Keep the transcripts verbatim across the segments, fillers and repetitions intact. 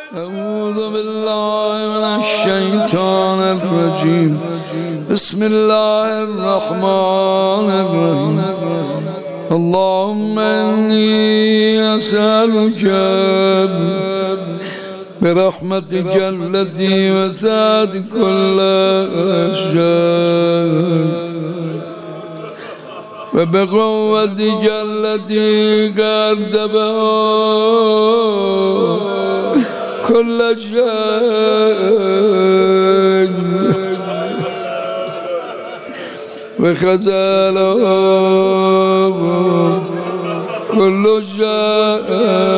أعوذ بالله من الشيطان الرجيم. بسم الله الرحمن الرحيم. اللهم إني أسألك برحمتك التي وسعت كل شيء وبقوتك التي قد بها كل شيء وخزاله كل شيء.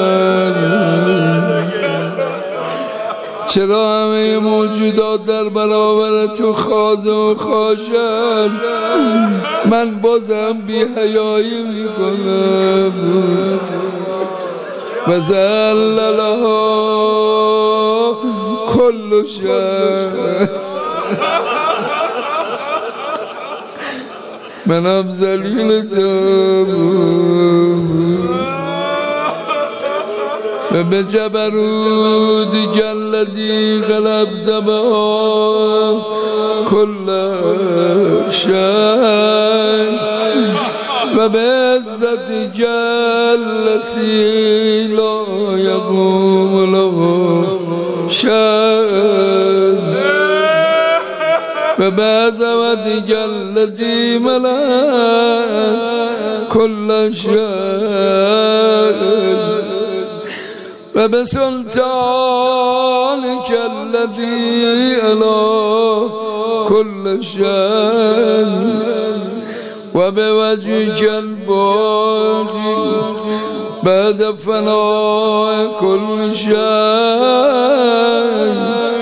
چرا همه موجودات در برابر تو خاضع و خاشعن، من بازم بی حیایی میکنم. و زللها کل شیء، منم ذلیلتم. و به جبروتک الذی غلبت بها کل شیء و به عزتک التی لا یقوم له شیء و به عظمتک التی ملأت کل شیء و به سلطانک الذی علی کل شیء و به وجهک الباقی بعد فناء کل شیء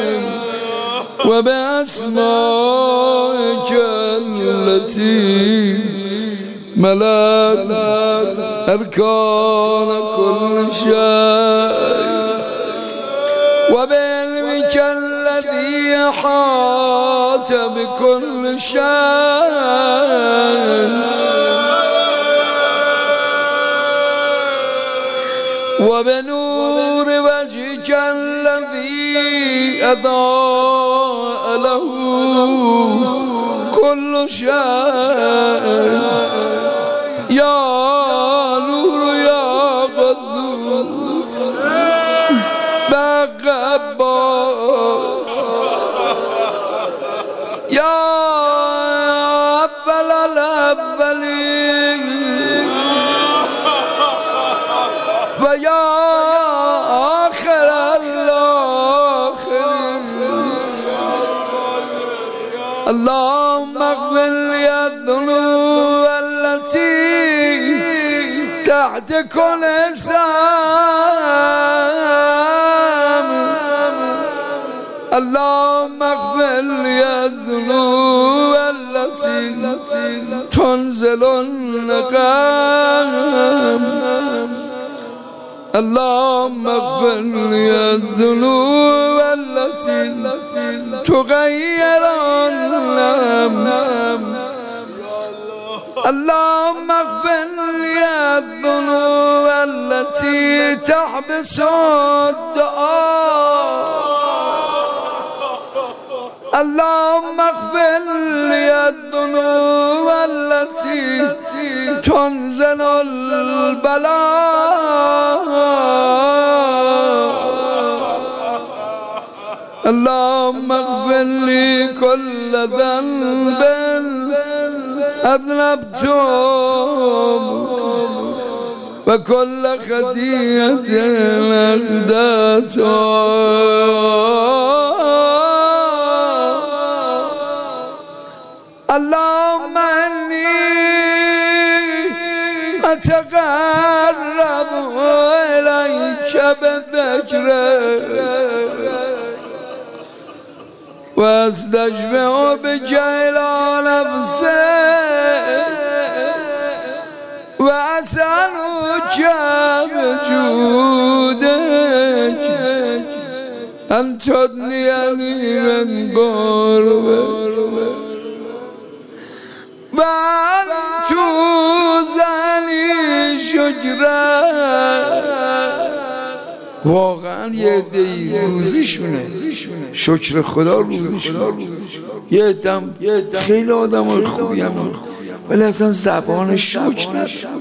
و به اسمائک التی ملأت ارکان کل شیء و به علمک الذی احاط بکل شیء و به نور وجهک الذی اضاء له کل شیء. یا نور یا قدوس بق عباس یا اول الاولین و یا آخر الاخرین. اللهم اغفر لی الذنوب التي تحت كل اسم. اللهم اغفر لي الذنوب التي تنزل النقم. اللهم اغفر لي الذنوب التي تغير النم. اللهم اغفر لي الذنوب التي تحبس الدعاء. اللهم اغفر لي الذنوب التي تنزل البلاء. اللهم اغفر لي كل ذنب أذنبتم وكل خطيئة أخطأتم. اللهم إني أتقرب إليك بذكرك واستشفع بك إلى نفسك وأسألك بجودك أن تدنيني من قربك وأن توزني شجرك واقعا یه عده‌ای روزیشونه شکر خدا روزیشونه، یه عده‌ام خیلی آدمای خوبی هم ولی اصلا زبان شکر نداره.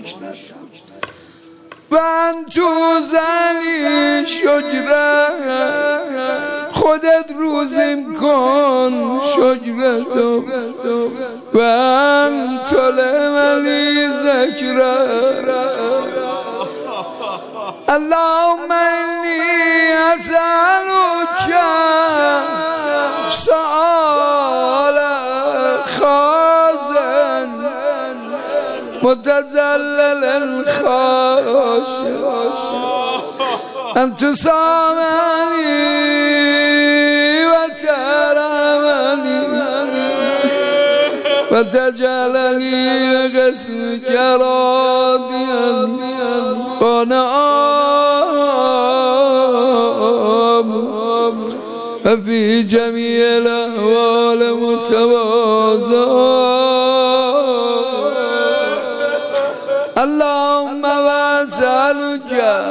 من تو زنی شکره خودت روزیم کن شکرتو من طول ملی ذکره اللهم انی اسألک سؤال خازن متذلل خاشع ان تصامنی و ترمنی و تجعلنی بقسمک راضیا ونعم وفي جميع الأحوال متواضع اللهم واسألك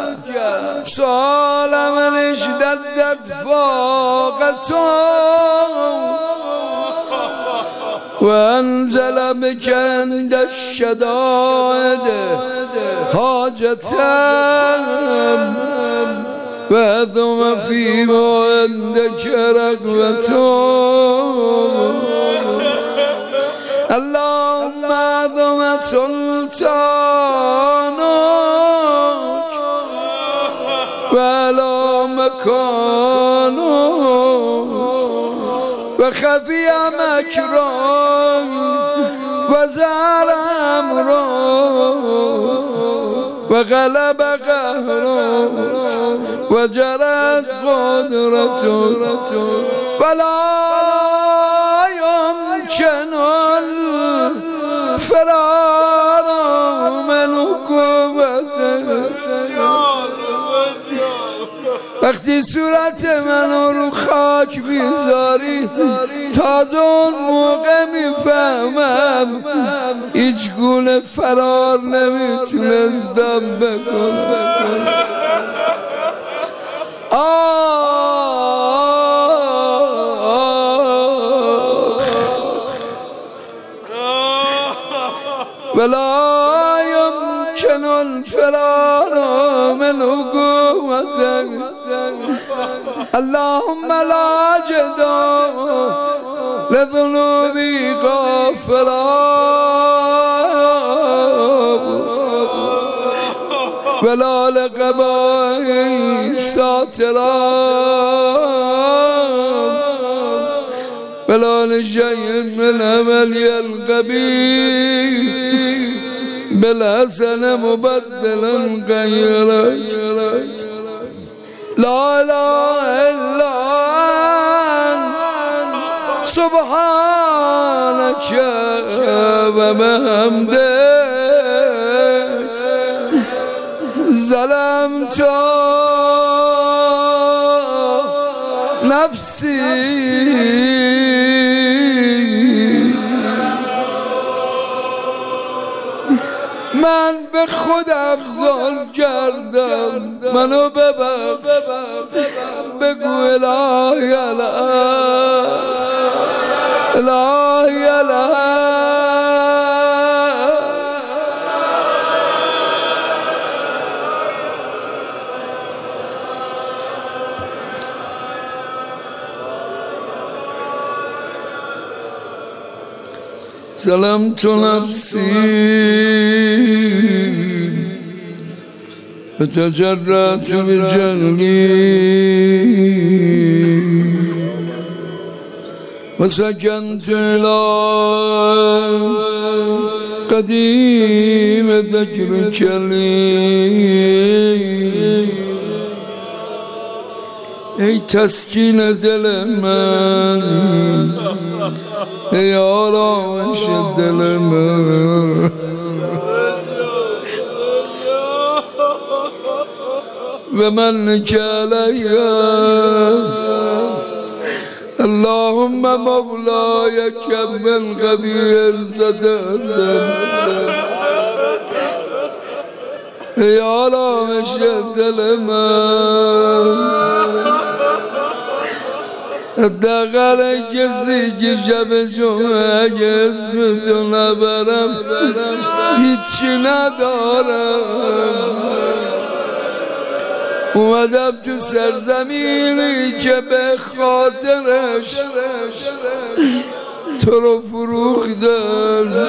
سؤال من اشتدت فاقته وانزل بك عند الشدائد حاجتهم وأذم فيما عندك رغبتهم اللهم أذم سلطانك وعلى مكانك وخفي مكرك وزار أمرك وغلب قهره وجرت قدرته ولا يمكن الفرار من قوته وقتی صورت منو رو خاک میذاری تازه اون موقع میفهمم هیچ گونه فرار نمیتونستم بکنم. ولا يمكن الفرار من قوتك اللهم لا جدا لذنوبي غافرا ولا لقبائي ساترا ولا لشيء من عملي القبيح بالحسن مبدلا غيرك لا اله الا انت سبحانك وبحمدك ظلمت نفسي من به خودم ظلم کردم منو ببخش بگو الهی الهی الهی ظلمت نفسي فتجرأت بجهلي وسكنت إلى قديم ذكرك لي ای تسکین دل من ای آرامش دل من و من علی اللهم مولاي كم من قبيل زدد ای آرامش دل من حداقل کسی که شب جمعه اگه اسمتو نبرم هیچی ندارم. اومدم تو سرزمینی که به خاطرش تو رو فروختن،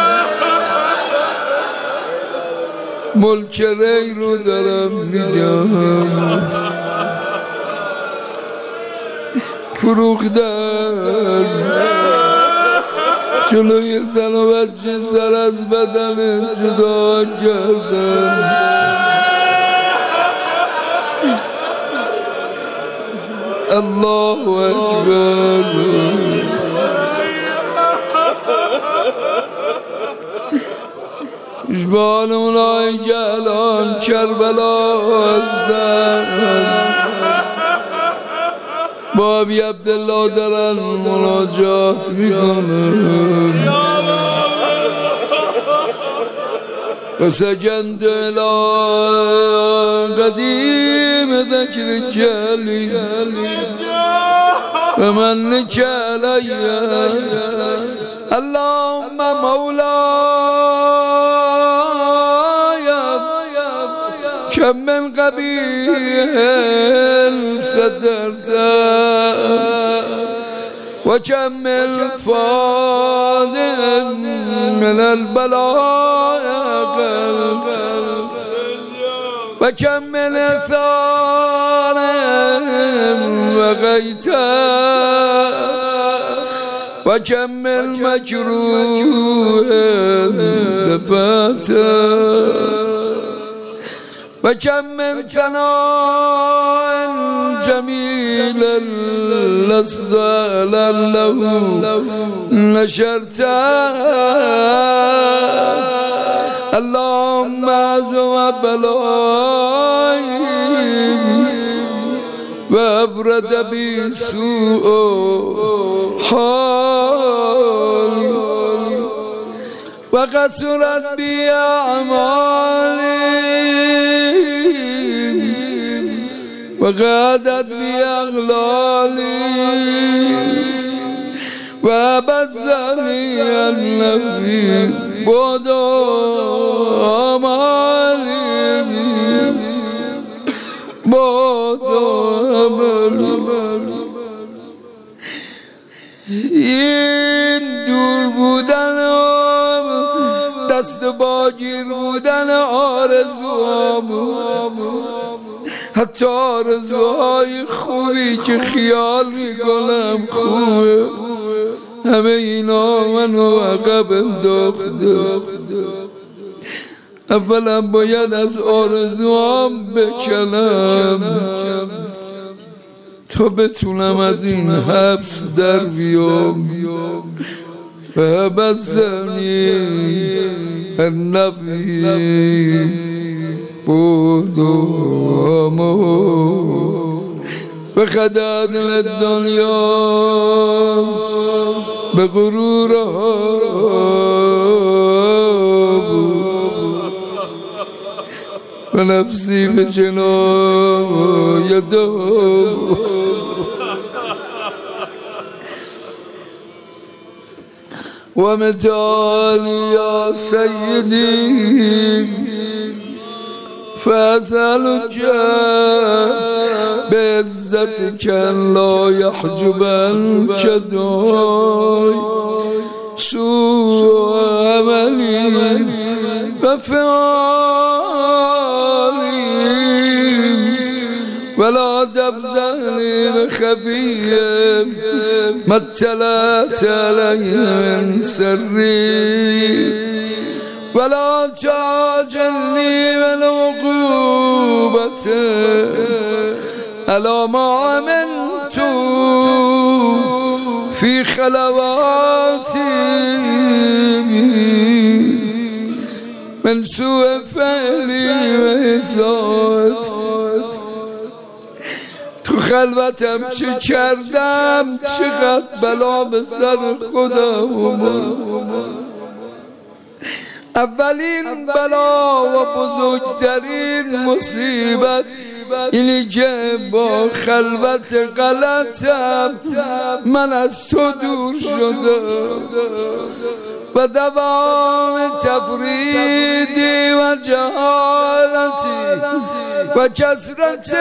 ملک ری رو دارم میگم فروختن. جلوی زن و بچه سر از بدن جدا کردن. الله اکبر. اشبال اونایی که الان کربلا هستن با ابی عبدالله دارن مناجات میکنن. وسجنت الى قدیم ذکر کلی ومنك علی اللهم مولاي كم من قبیح سترت وكم من فاد من البلاء وكم من ثار وغيت وكم من مجروح دفعت وكم من ثناء جميل لست له نشرت اللهم عزم بلائي وافرد بي سوء حالي وقصرت بي أعمالي وغادت بي أغلالي وبزني النبي بودو مالي بودو مالي. این دور بودن دست باگیر بودن آرزوام، حتی آرزوهای خوبی که خیال میکنم خوبه، همه اینا منو عقب انداخته. اولا باید از آرزوام بکنم تا بتونم از این حبس در بیام. و بزنی النبی بودامو و خداد الدنیا به غرورها و نفسی به جنایتها و متالی یا سیدی فاسألك بعزتك لا يحجبنك داعي سوء عملي وفعالي ولا تبزغني بخبيئ ما اطلعت عليه من سري ولا تعجلني من عقوبة على ما عملت في خلواتي من سوء فعلي وإساءتي. تو خلوتم چه کردم، چقدر بلا به سر خودم اومد. اولین بلا و بزرگترین مصیبت اینی که با خلوت غلطم من از تو دور شدم و دوام تفریدی و جهالتی و کثرت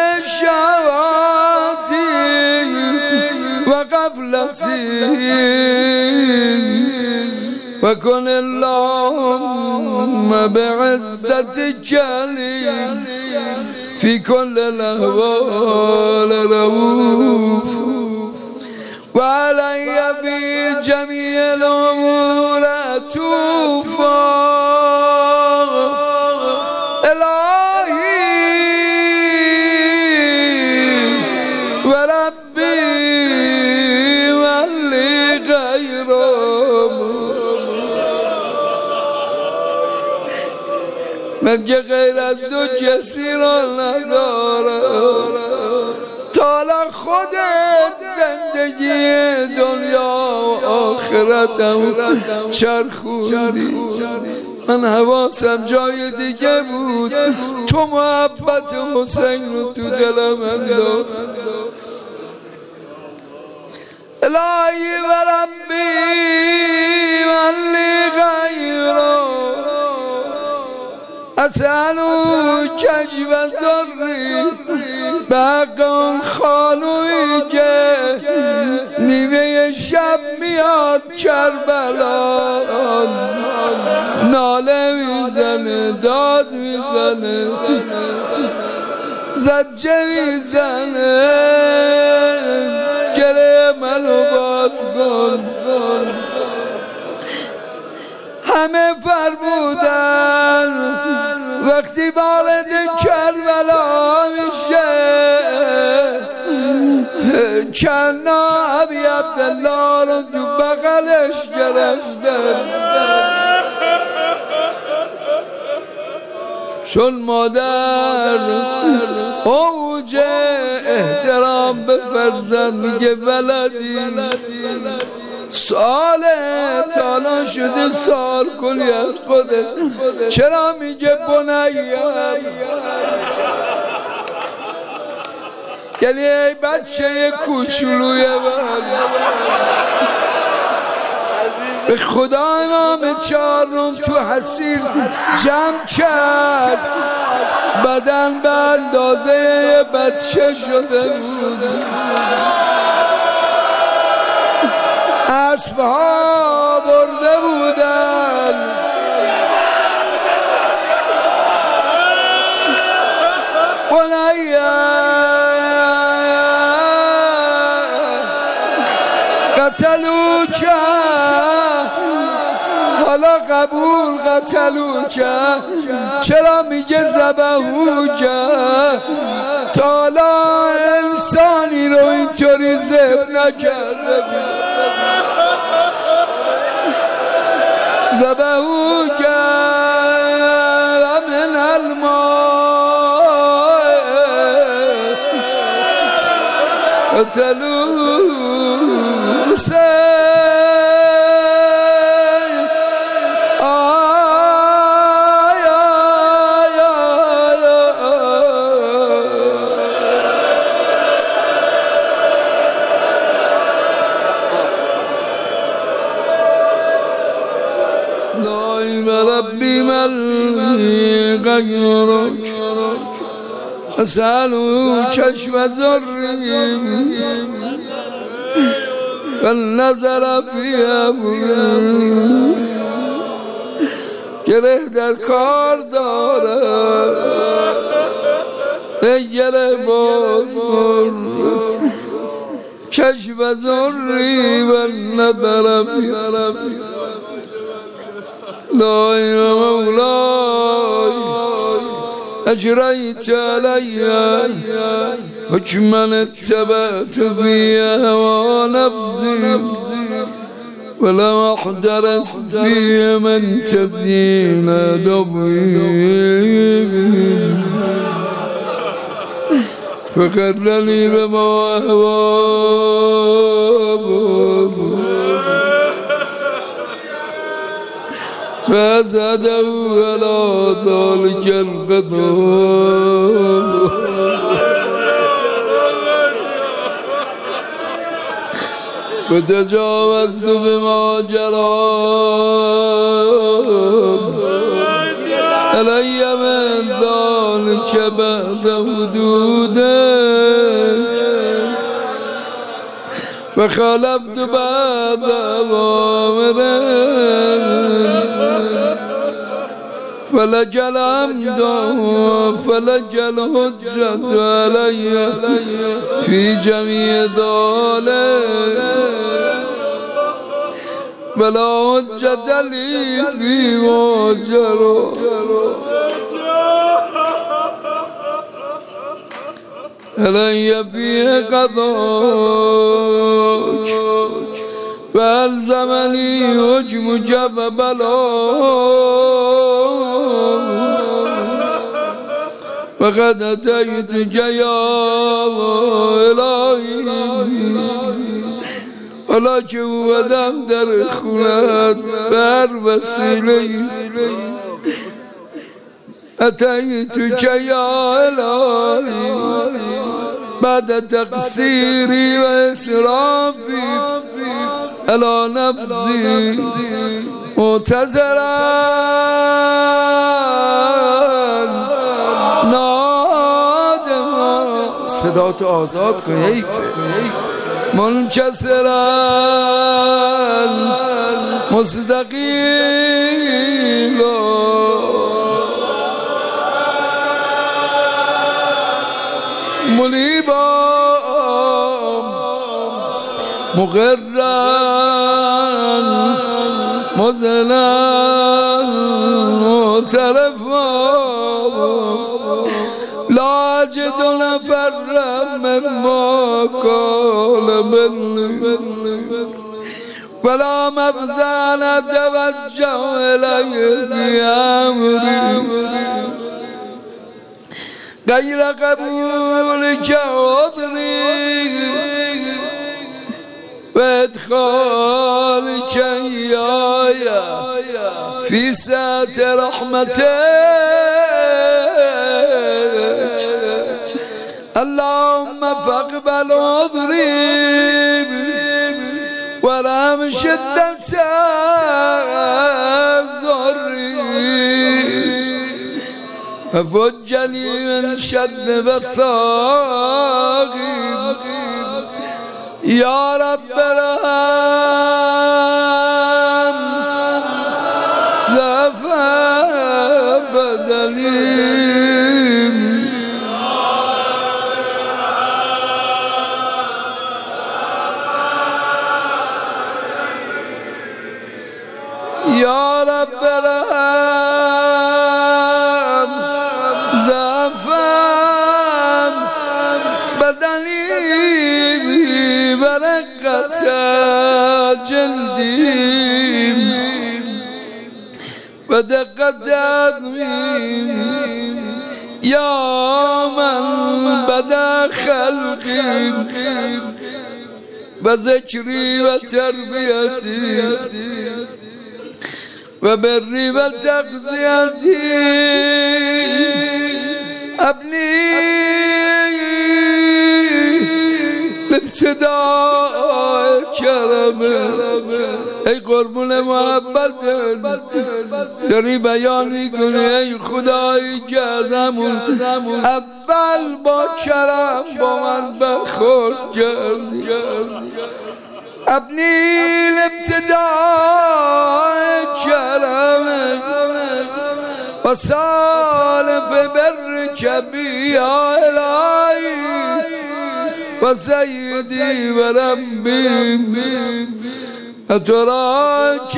شهواتی و غفلتی و کن اللهم بعزت جلیل فی کل الاحوال رؤوف و علی بی جمیع الامور عطوفا الهی و ربی ولی غیرم من که غیر از تو کسی را ندارم تالا خودت زندگی دنیا و آخرتم چرخوندی من حواسم جای دیگه بود تو محبت حسین رو تو دلم انداخت الهی و ربی ولی غیرم اسألو کج و زری به حق اون خانویی که نیمه شب میاد کربلا ناله میزنه داد میزنه زجه میزنه گله منو باز کن همه فرمودن وقتی وارد کربلا میشه کنا ابی عبدالله رو تو بغلش گرفتن چون مادر اوج احترام به فرزند میگه ولدی ساله تالا شده سال کنی از خودت چرا میگه بنیم یعنی ای بچه کوچولوی من به خدا امام چهارم تو حسیر جمع کرد بدن به اندازه بچه شده بود اسبها برده بودن بنیا قتلوک حالا قبول قتلوک چرا میگه ذبحوک تا حالا انسانی رو اینطوری ذبح نکرده ذبحوک من الماء قتلوک ربي ملي غيرك أسأله كشف ذري والنظر في أمري گره در کار دارد گره باز کن کشف ذری والنظر في أمري لا يا مولاي أجريت علي حكما اتبعت بي هوى نفسي ولو احترست في من تزيين دبي فقرني بما هوى فزده على ذلك القدر وتجاوزت بما جرى علي من ذلك بعد حدودك فخالفت بعد أوامرك فلج الحمد فلج الحجة علي في جميع ذلك ولا حجة لي فيما جرى علي في قضاك فألزمني حجم جبلا وقد أتيتك يا إلهي ولكن ودم در خلد بر وسیله أتيتك يا إلهي بعد تقصيري وإسرافي على نفسي معتذرا نادما صدات آزاد کن حیفه منکسرا مستقیلا منیبا مقرا مذلا معترفا لا أجد نفرا مما قال مني ولا مفزع نتوجه إليه في أمري غير قبولك عذري وإدخالك إياي في سعة رحمتك اللهم فاقبل عذري ولم شدة ضري ففجني من شد بثاقي يا رب ارحم زفا بدلي يا رب ارحم زفا بدني بركة جلدي ودقة عظمي يا من بدا خلقي وذكري وتربيتي وبري وتغذيتي أبني ابتداء كلامه ای قربون محبت داری بیان میکنی ای خدایی که ازمون اول با کرم با من برخورد کردی ابنی الابتداء كلامك وسالف برك بي يا إلهي وسيدي وربي أتراك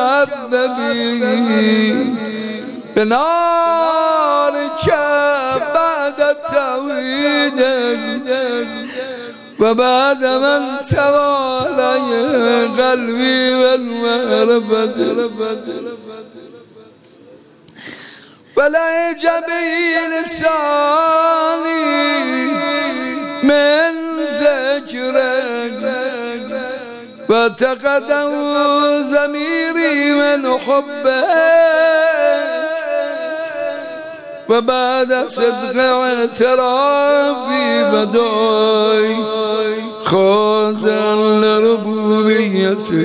معذبي بنارك بعد توحيدك وبعد من توالي قلبي والمعرفة ولا يجبي لساني من ذكرك و تقدم ضمیری من حبه و بعد صدق اعترافی بدای خاضع لربوبیته.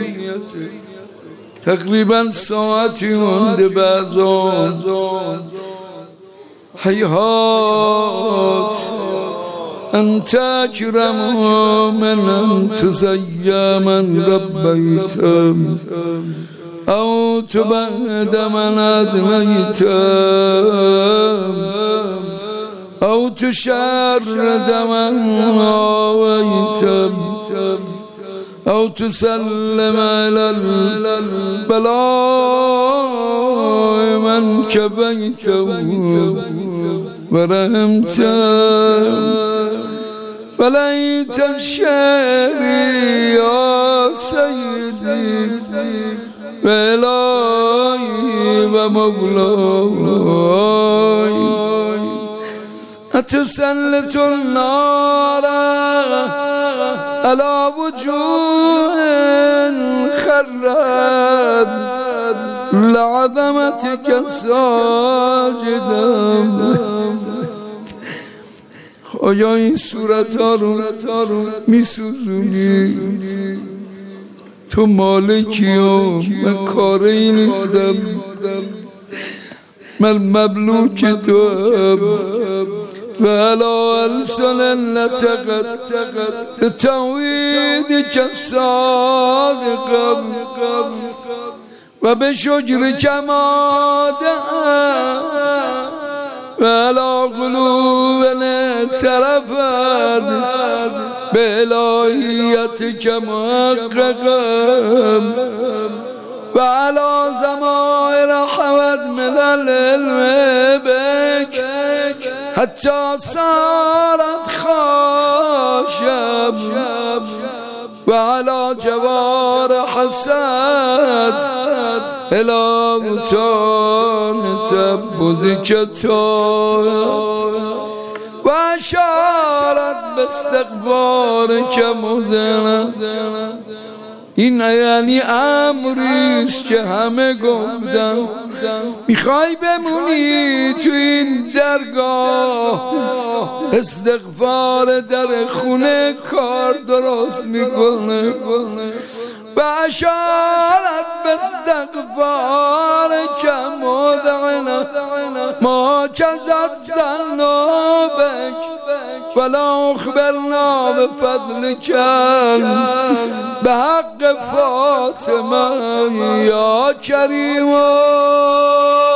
تقریبا ساعتی مونده بعضان حیات انت اکرم من انت زی من ربیتم او تو بعد من ادنیتم او تو شرد من آویتم او تسلم على البلاء من كفيته ورحمته وليت الشعري يا سيدي وإلهي ومولاي أتسلط النار على وجوه خرت لعظمتك ساجدا. آیا این صورت ها رو میسوزونی؟ تو مالکی و من کاری نیستم، من مملوک تو هم و علا السنن نتقد بتوحیدک صادقم و به شکر کمادم و علا قلوبنا ترفد به الهیتک محققم و علا زمائر حمد من العلم بک حتی صارت خاشم و علا جوار حسد الامتان تبذکتا و اشارت باستغفارک مزنه. این یعنی امریست که همه گفتم میخوای بمونی تو این درگاه، استغفار در خونه کار درست میکنه و اشارت باستغفار که مدعنا ما کذب ذنوبک ولا اخبرنا بفضلک به حق فاطمه یا کریم.